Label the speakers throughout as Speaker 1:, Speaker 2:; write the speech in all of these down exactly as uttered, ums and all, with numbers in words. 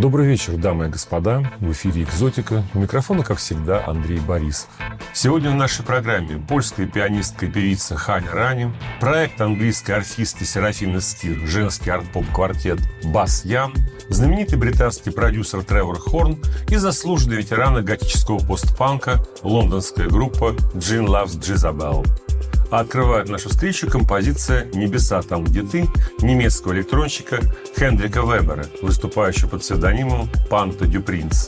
Speaker 1: Добрый вечер, дамы и господа. В эфире «Экзотика». У микрофона, как всегда, Андрей Борисов. Сегодня в нашей программе польская пианистка и певица Ханя Рани, проект английской арфисты Серафины Стир, женский арт-поп-квартет «Бас Ян», знаменитый британский продюсер Тревор Хорн и заслуженный ветеран готического постпанка лондонская группа «Джин Loves Jezebel». А открывает нашу встречу композиция «Небеса там, где ты» немецкого электронщика Хендрика Вебера, выступающего под псевдонимом Панто дю Принц.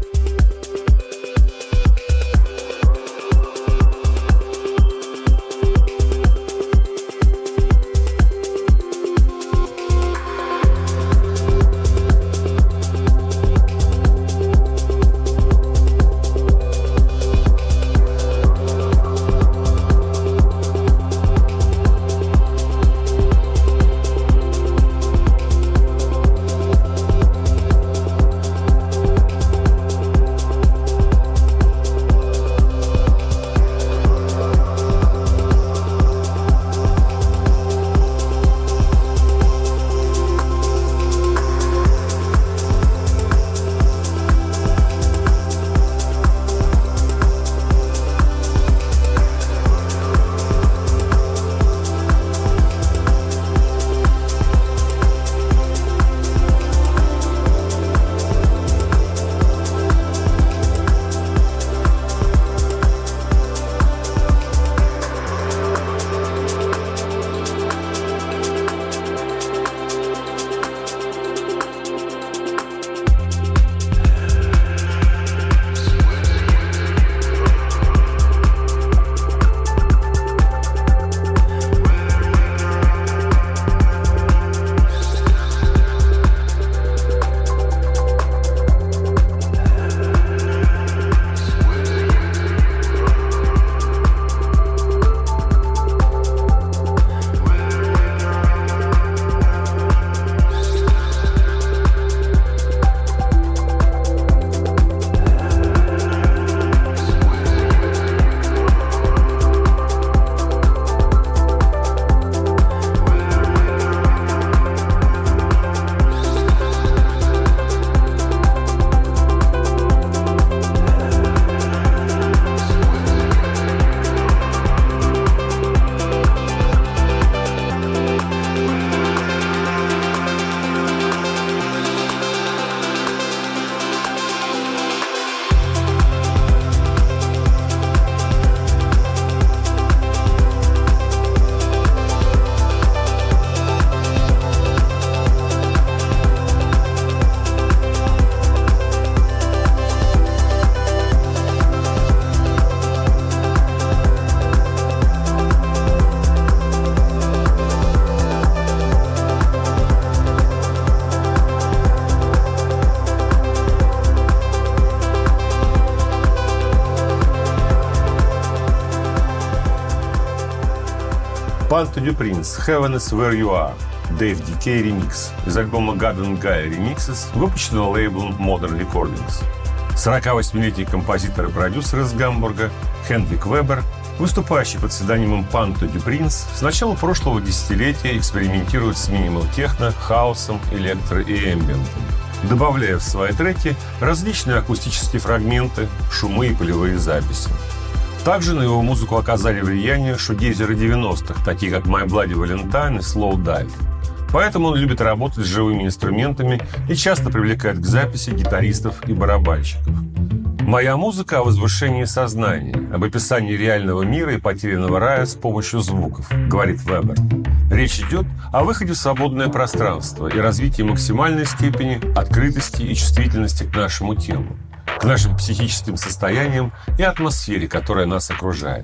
Speaker 1: Панто дю Принц, Heaven is Where You Are, Дэйв ди кей ремикс из альбома God and Gaia Remixes, выпущенного лейблом Modern Recordings. сорокавосьмилетний композитор и продюсер из Гамбурга Хендрик Вебер, выступающий под псевдонимом Панто дю Принц, с начала прошлого десятилетия экспериментирует с минимал-техно, хаосом, электро и эмбиентом, добавляя в свои треки различные акустические фрагменты, шумы и полевые записи. Также на его музыку оказали влияние шугейзеры девяностых, такие как My Bloody Valentine и Slow Dive. Поэтому он любит работать с живыми инструментами и часто привлекает к записи гитаристов и барабанщиков. «Моя музыка о возвышении сознания, об описании реального мира и потерянного рая с помощью звуков», — говорит Вебер. Речь идет о выходе в свободное пространство и развитии максимальной степени открытости и чувствительности к нашему телу, к нашим психическим состояниям и атмосфере, которая нас окружает.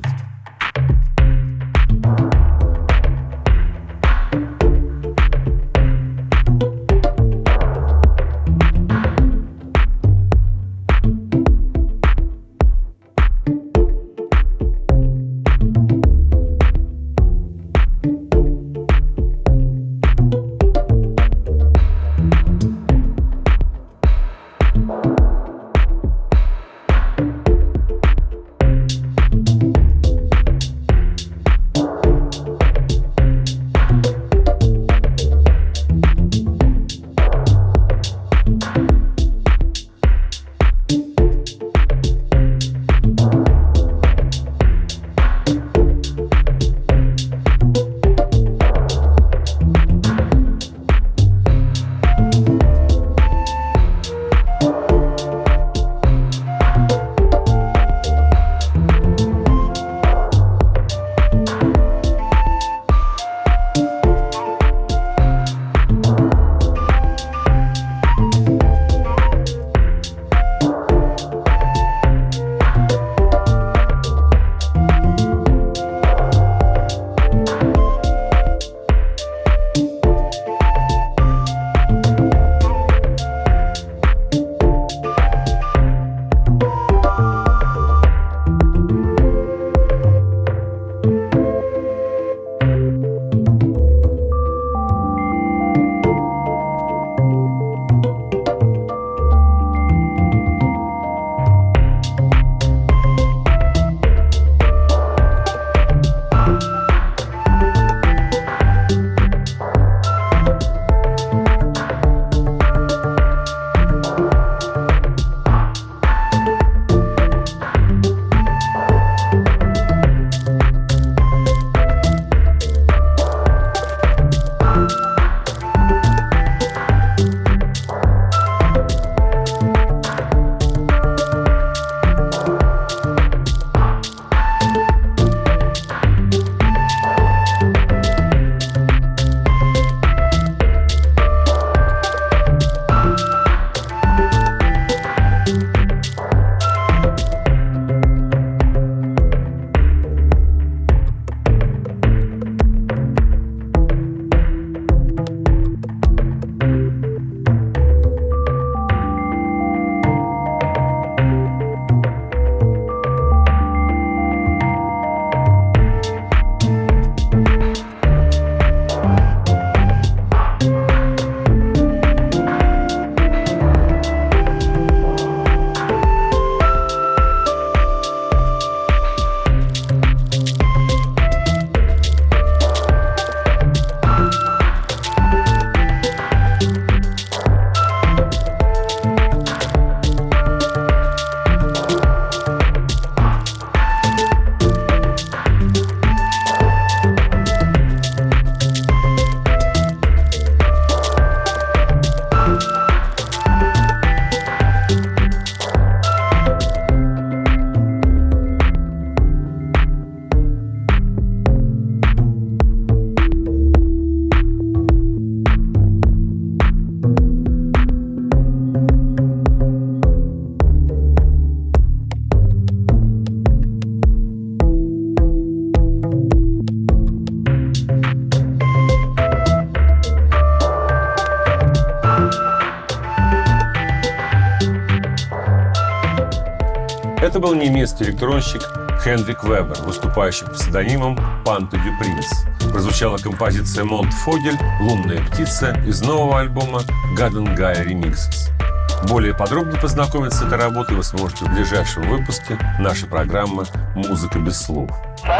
Speaker 1: Это был немецкий электронщик Хендрик Вебер, выступающий под псевдонимом Панто дю Принц. Прозвучала композиция Монт Фогель «Лунная птица» из нового альбома Гаден Гая Remixes. Более подробно познакомиться с этой работой вы сможете в ближайшем выпуске нашей программы «Музыка без слов».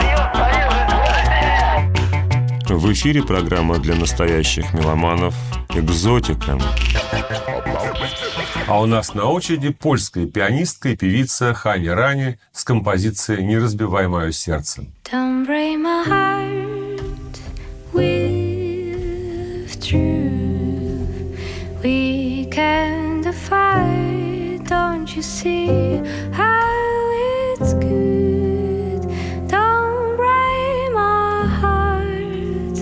Speaker 2: В эфире программа для настоящих меломанов «Экзотика».
Speaker 1: А у нас на очереди польская пианистка и певица Хани Рани с композицией «Не разбивай мое сердце».
Speaker 3: Don't break my heart with truth. We can defy, don't you see how it's good? Don't break my heart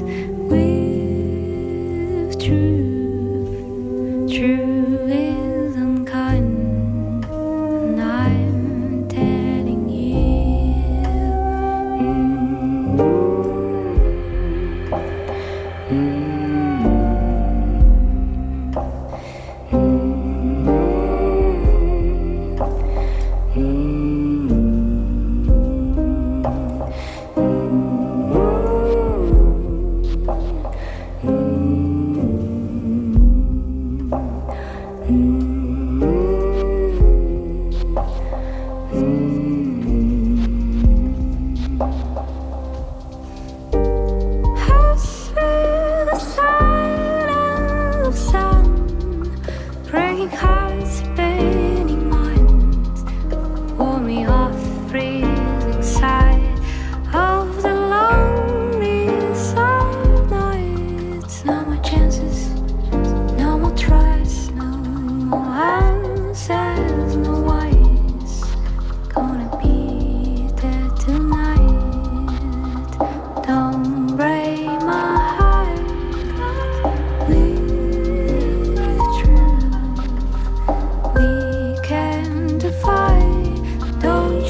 Speaker 3: with truth. True is unkind, and I'm telling you. Mm-hmm. Don't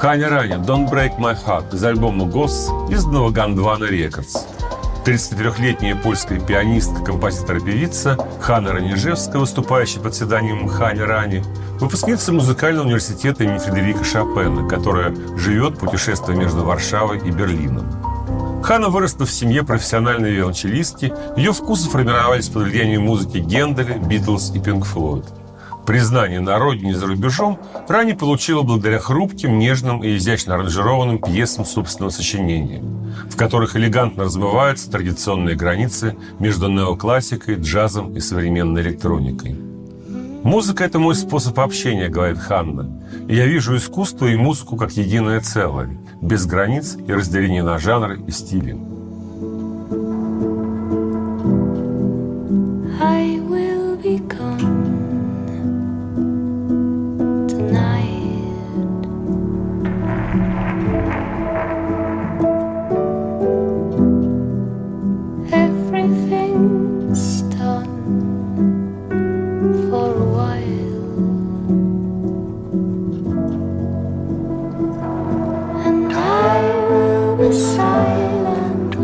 Speaker 1: Хани Рани «Don't Break My Heart» из альбома «Гос», изданного Гондвана Рекордс. тридцатитрёхлетняя польская пианистка, композитор и певица Ханна Ранижевская, выступающая под псевдонимом Хани Рани, выпускница музыкального университета имени Фредерика Шопена, которая живет, путешествуя между Варшавой и Берлином. Ханна выросла в семье профессиональной виолончелистки, ее вкусы формировались под влиянием музыки Генделя, Битлз и Пинк Флойд. Признание на родине и за рубежом Рани получила благодаря хрупким, нежным и изящно аранжированным пьесам собственного сочинения, в которых элегантно размываются традиционные границы между неоклассикой, джазом и современной электроникой. «Музыка – это мой способ общения», – говорит Ханна, «и я вижу искусство и музыку как единое целое, без границ и разделения на жанры и стили».
Speaker 3: I will be gone tonight. Everything's done for a while, and I will be silent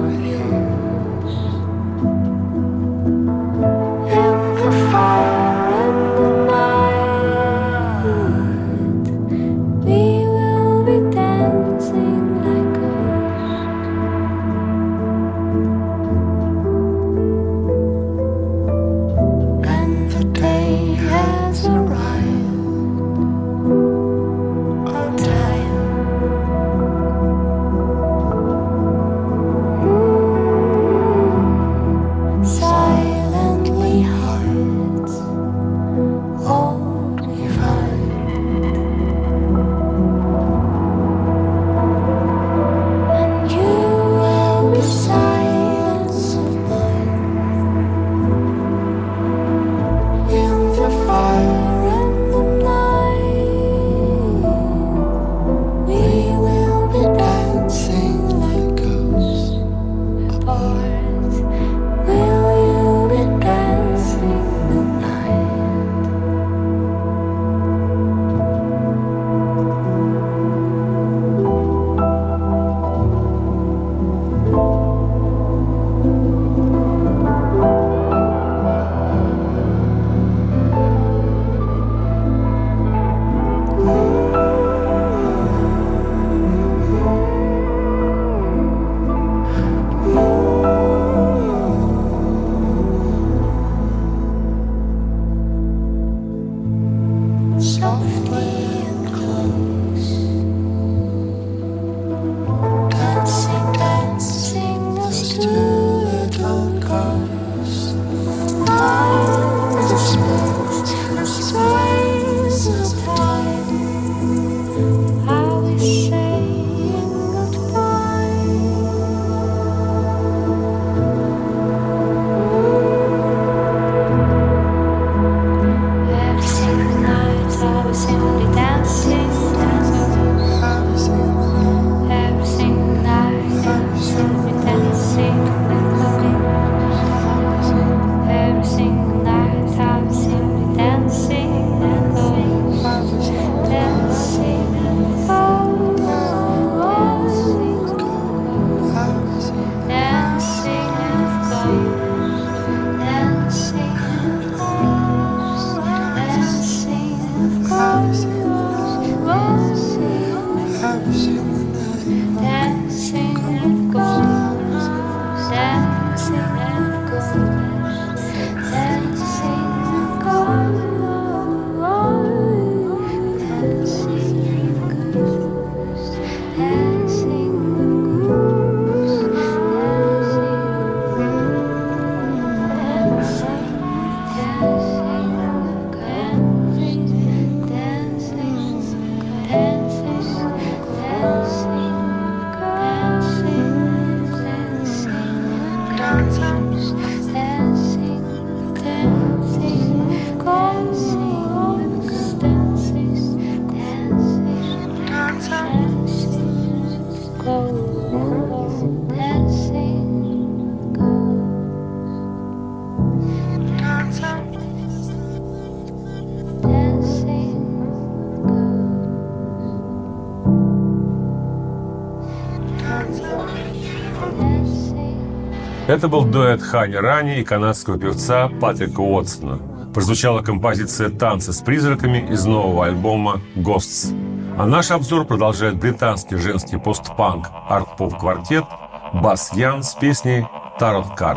Speaker 1: Это был дуэт Хани Рани и канадского певца Патрика Уотсона. Прозвучала композиция «Танцы с призраками» из нового альбома «Ghosts». А наш обзор продолжает британский женский постпанк арт-поп-квартет Бас Ян с песней «Tarot Card».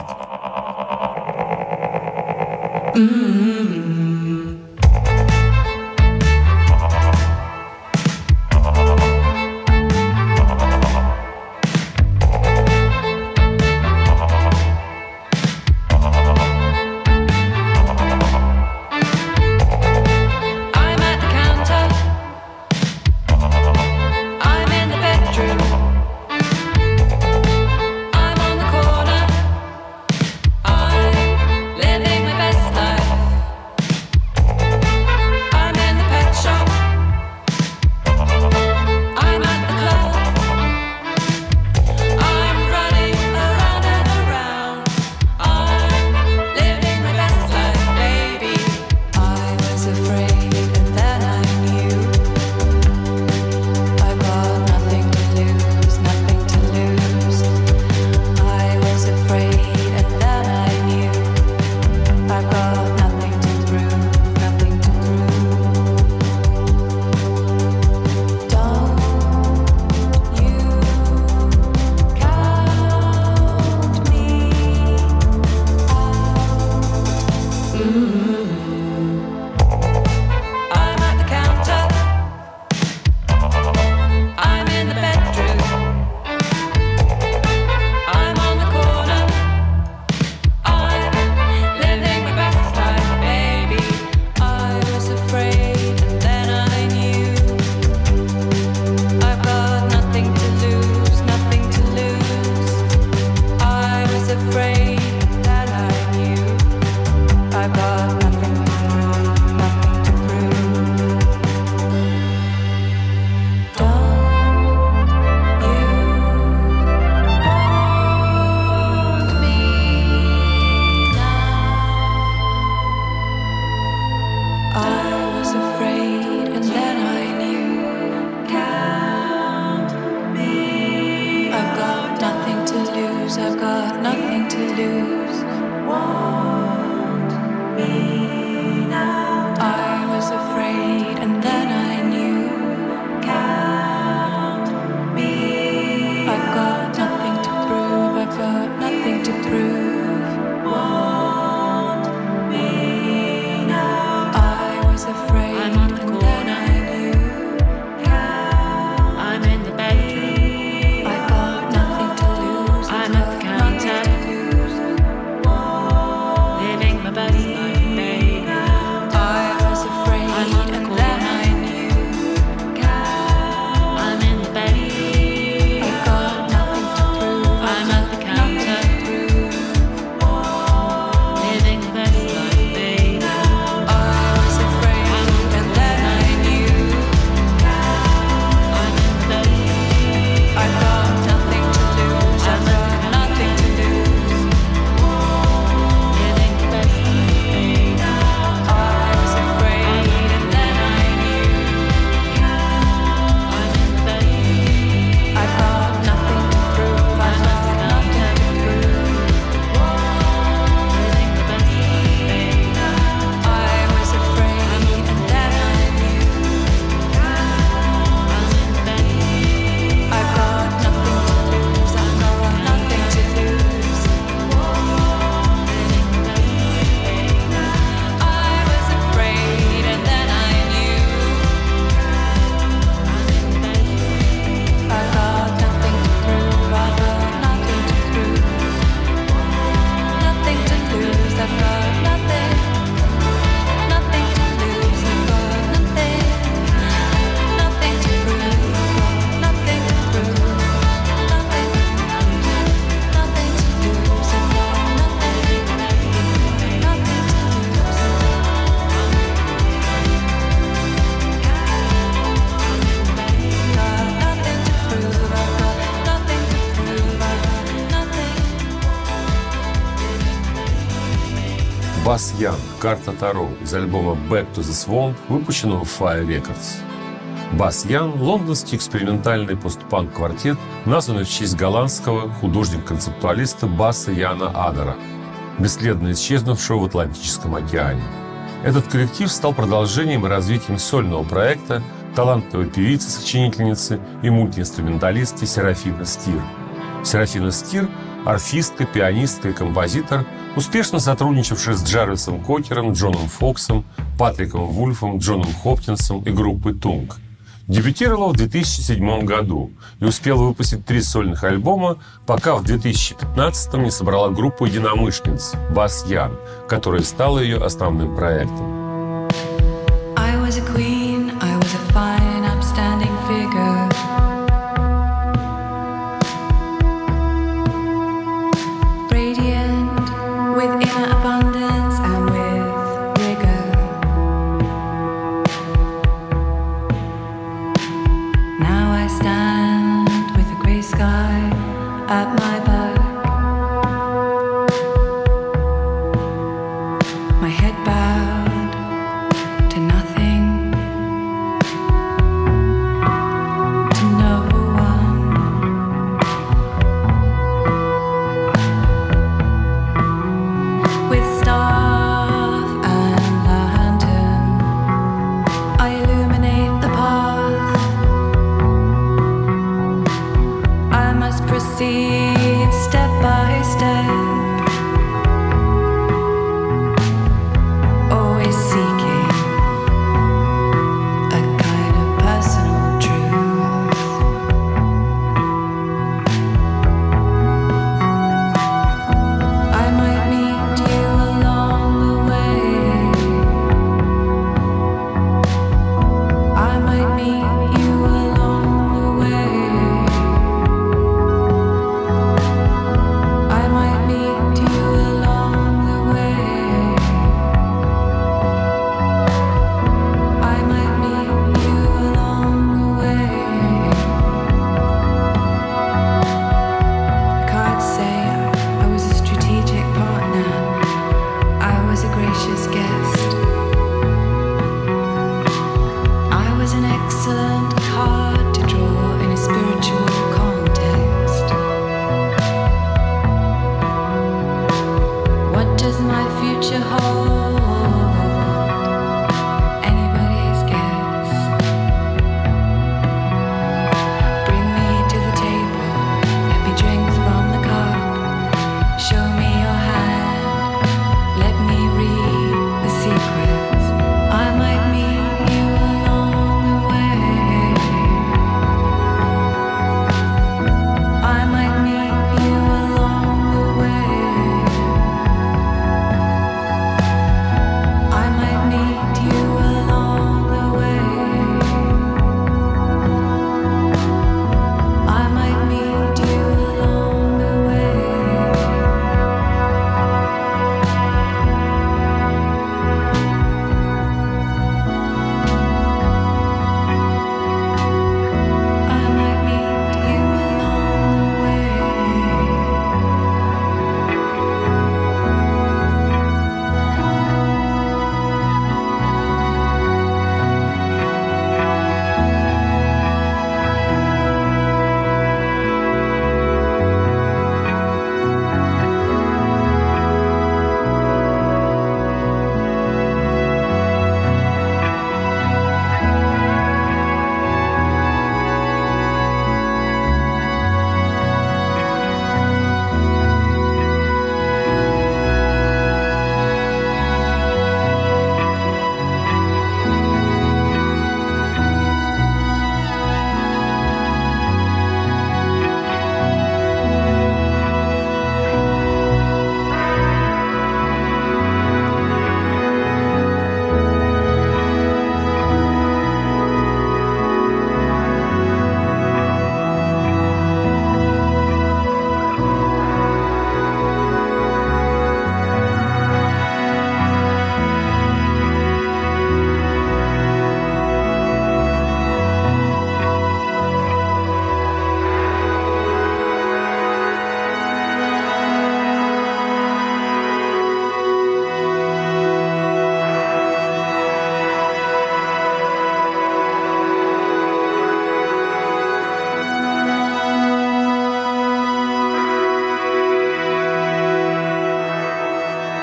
Speaker 1: Бас Ян, «Карта Таро» из альбома «Back to the Swamp», выпущенного в Fire Records. Бас Ян – лондонский экспериментальный постпанк-квартет, названный в честь голландского художника-концептуалиста Баса Яна Адера, бесследно исчезнувшего в Атлантическом океане. Этот коллектив стал продолжением и развитием сольного проекта талантливой певицы-сочинительницы и мультиинструменталистки Серафины Стир. Серафина Стир – арфистка, пианистка и композитор, успешно сотрудничавшая с Джарвисом Кокером, Джоном Фоксом, Патриком Вульфом, Джоном Хопкинсом и группой Тунг. Дебютировала в две тысячи седьмом году и успела выпустить три сольных альбома, пока в две тысячи пятнадцатом не собрала группу единомышленниц Бас Ян, которая стала ее основным проектом.
Speaker 4: I was a queen, I was a fine, upstanding figure. Radiant with inner abundance and with rigor. Now I stand with the grey sky at my back. My head bowed to nothing, to no one. With staff and lantern, I illuminate the path. I must proceed step by step, always seeking a kind of personal truth. I might meet you along the way. I might meet you along the way.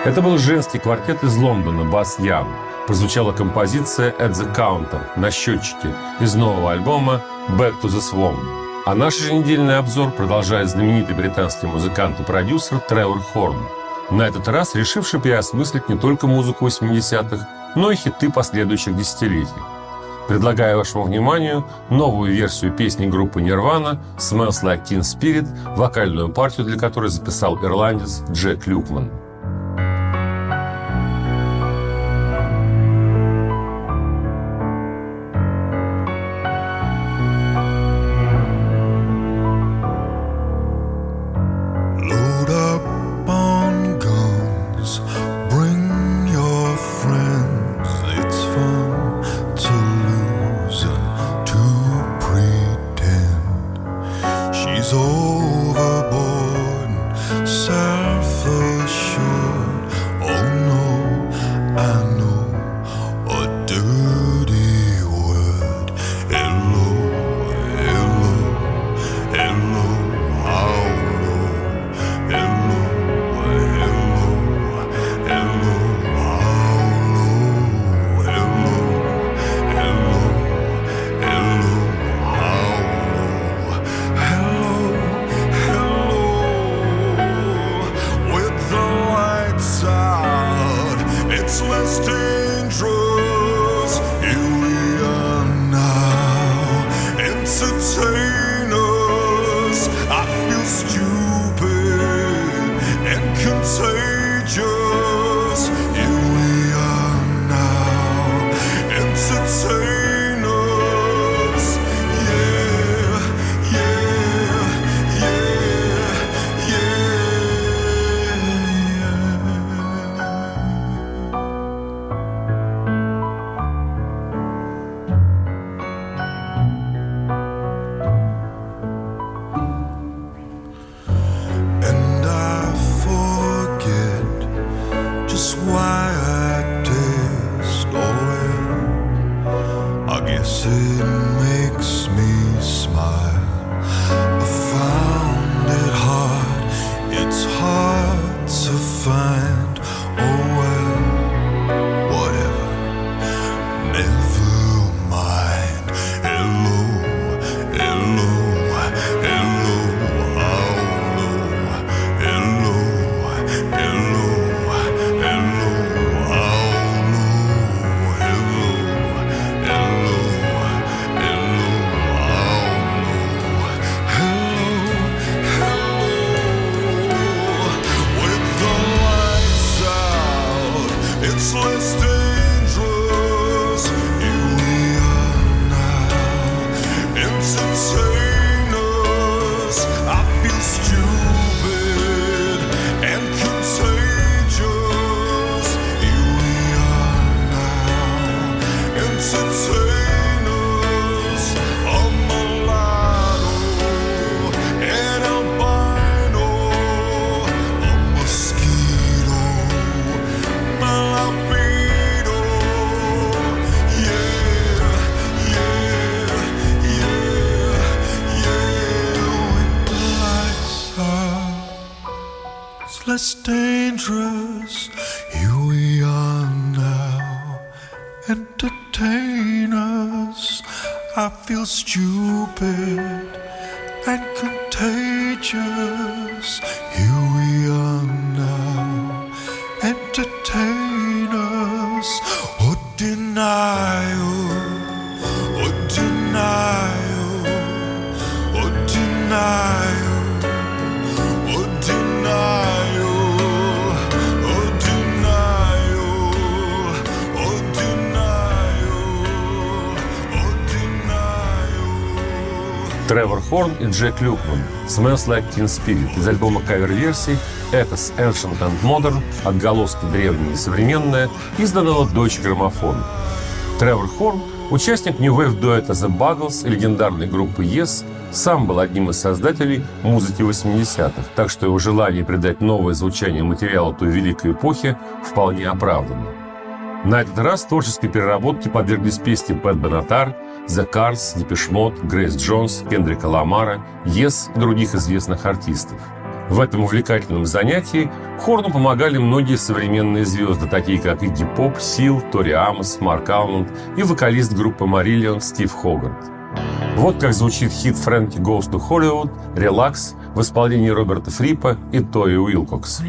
Speaker 1: Это был женский квартет из Лондона «Бас Ям». Прозвучала композиция «At the Counter» на счетчике из нового альбома «Back to the Swan». А наш еженедельный обзор продолжает знаменитый британский музыкант и продюсер Тревор Хорн, на этот раз решивший переосмыслить не только музыку восьмидесятых, но и хиты последующих десятилетий. Предлагаю вашему вниманию новую версию песни группы Nirvana «Smells Like Teen Spirit», вокальную партию для которой записал ирландец Джек Люкман.
Speaker 5: Less dangerous, here we are now. Entertain us. I feel stupid and contagious. Here we are now. Entertain us. Or denial, or denial, or denial.
Speaker 1: Тревор Хорн и Джек Люкман «Smells Like Teen Spirit» из альбома кавер-версий «Echoes Ancient and Modern» «Отголоски древние и современные», изданного Deutsche Grammophon. Тревор Хорн, участник нью-вейв дуэта The Buggles и легендарной группы Yes, сам был одним из создателей музыки восьмидесятых, так что его желание придать новое звучание материалу той великой эпохи вполне оправдано. На этот раз творческой переработке подверглись песни Пэт Бенатар, The Cars, Депеш Мод, Грейс Джонс, Кендрика Ламара, Yes и других известных артистов. В этом увлекательном занятии Хорну помогали многие современные звезды, такие как Игги Поп, Сил, Тори Амос, Марк Алмонд и вокалист группы Marillion Стив Хогарт. Вот как звучит хит Фрэнки Goes to Hollywood «Relax» в исполнении Роберта Фрипа и Тои Уилкокс.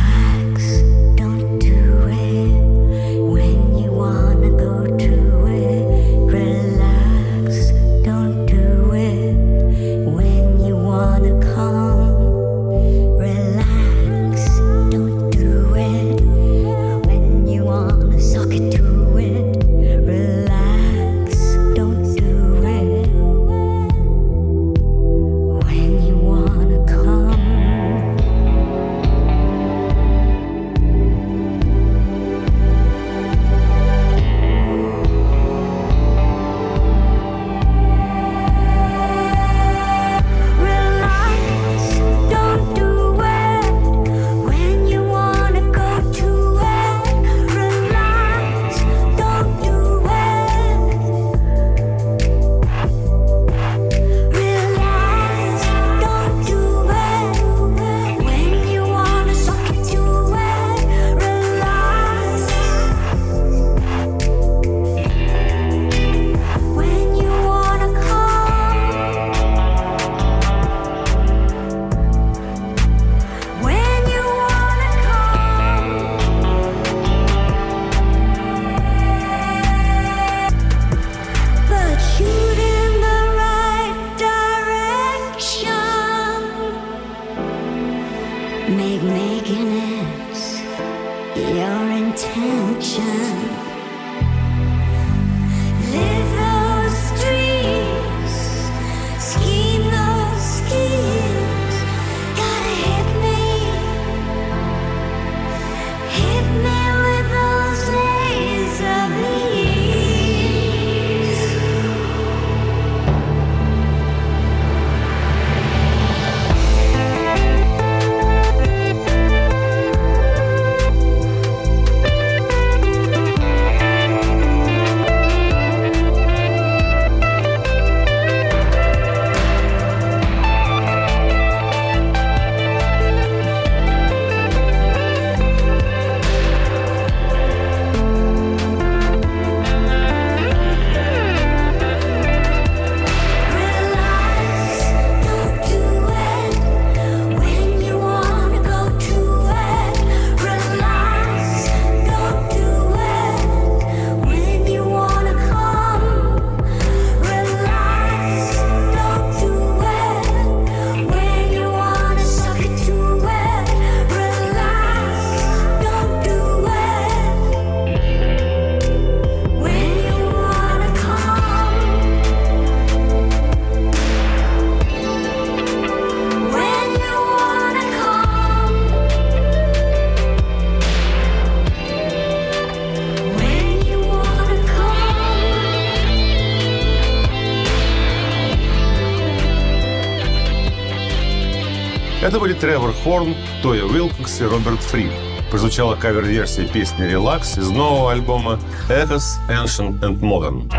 Speaker 1: Это были Тревор Хорн, Тоя Уилкокс и Роберт Фрип. Прозвучала кавер-версия песни «Relax» из нового альбома «Echoes, Ancient and Modern».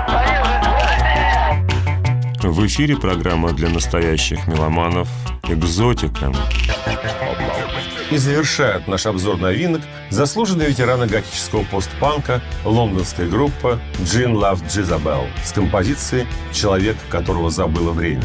Speaker 2: В эфире программа для настоящих меломанов «Экзотика».
Speaker 1: И завершают наш обзор новинок заслуженные ветераны готического постпанка лондонская группа Gin Loved Jezebel с композицией «Человек, которого забыло время».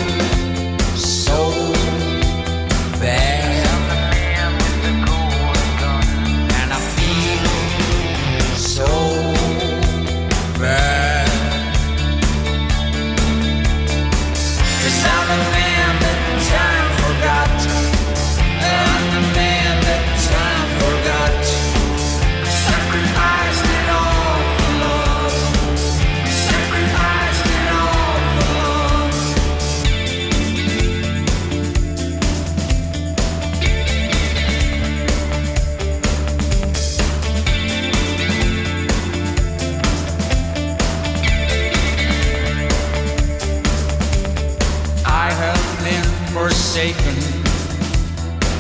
Speaker 6: So bad.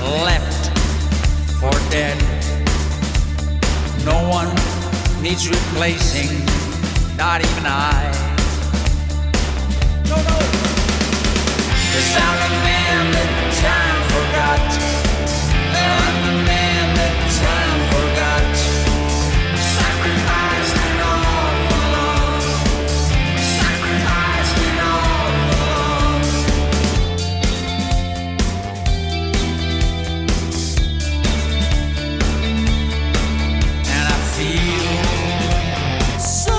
Speaker 6: left for dead. No one needs replacing, not even I. No, no. 'Cause I'm the man that time forgot. I'm the man that time forgot. Sacrificed it all for love. Sacrificed it all for love. And I feel so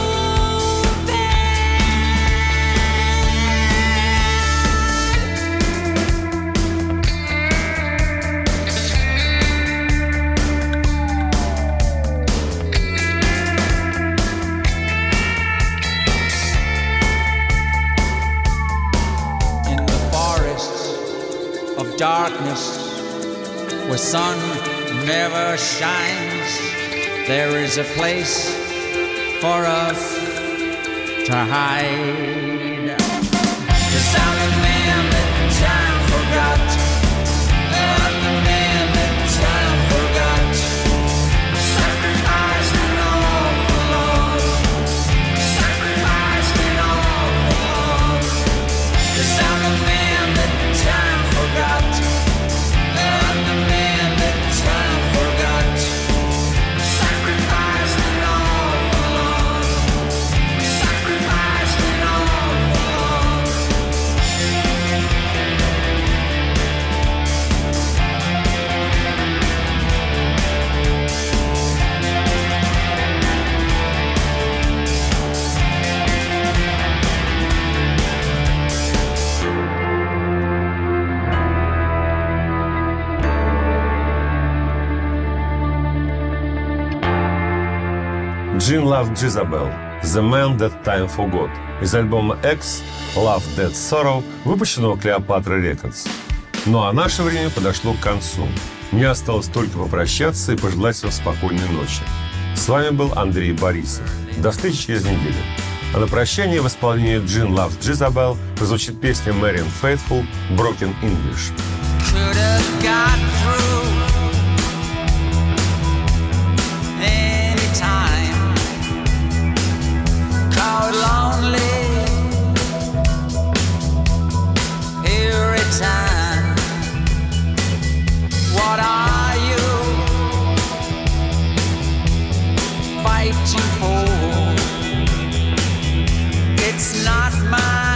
Speaker 6: darkness where sun never shines, there is a place for us to hide. 'Cause I'm the man that time forgot. I'm the man that time forgot. Sacrificed it all for love. Sacrificed it all for love. 'Cause I'm the man that time forgot. I'm the man that time forgot. Sacrificed it all for love. Sacrificed it all for love.
Speaker 1: Gene Loved Jezebel, The Man That Time Forgot, из альбома X, Love, Death, Sorrow, выпущенного Cleopatra Records. Ну а наше время подошло к концу. Мне осталось только попрощаться и пожелать вам спокойной ночи. С вами был Андрей Борисов. До встречи через неделю. А на прощание в исполнении Gene Loved Jezebel прозвучит песня Marian Faithfull «Broken English».
Speaker 6: Could have got through anytime. Caught lonely every time. What are you fighting for? It's not my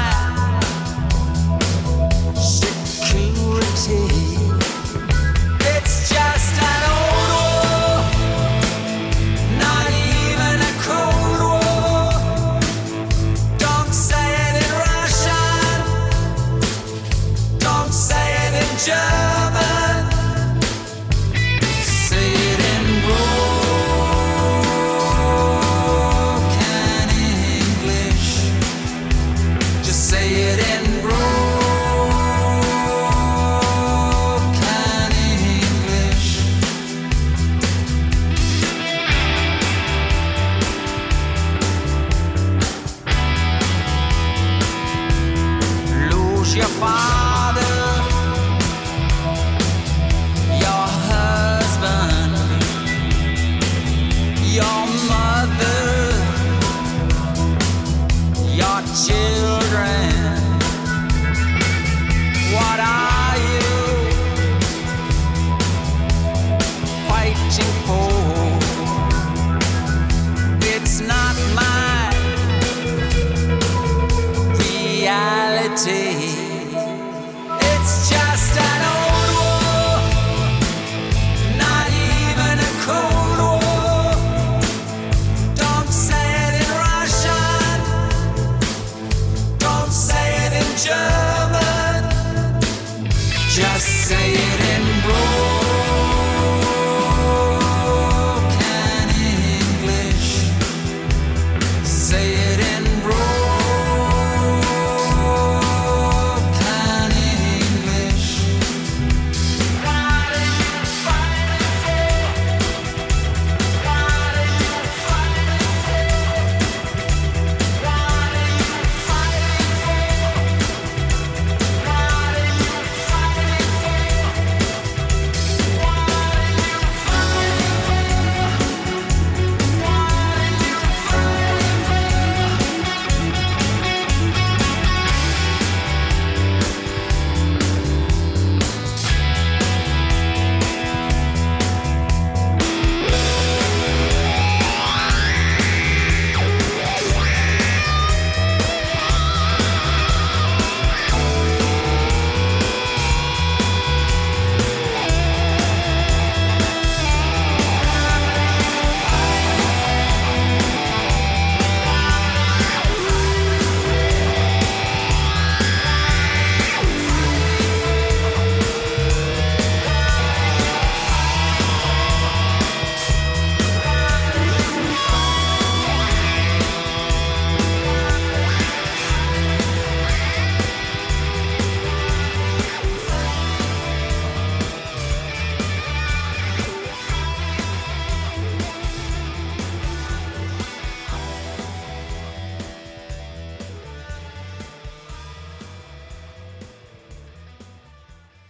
Speaker 6: security. It's just an old war, not even a cold war. Don't say it in Russian, don't say it in German. Say it in broken English. Just say it in broken English. Lose your father, your husband, your mother, your children. What are you fighting for? It's not my reality. It's just an old war, not even a cold war. Don't say it in Russian, don't say it in German. Just say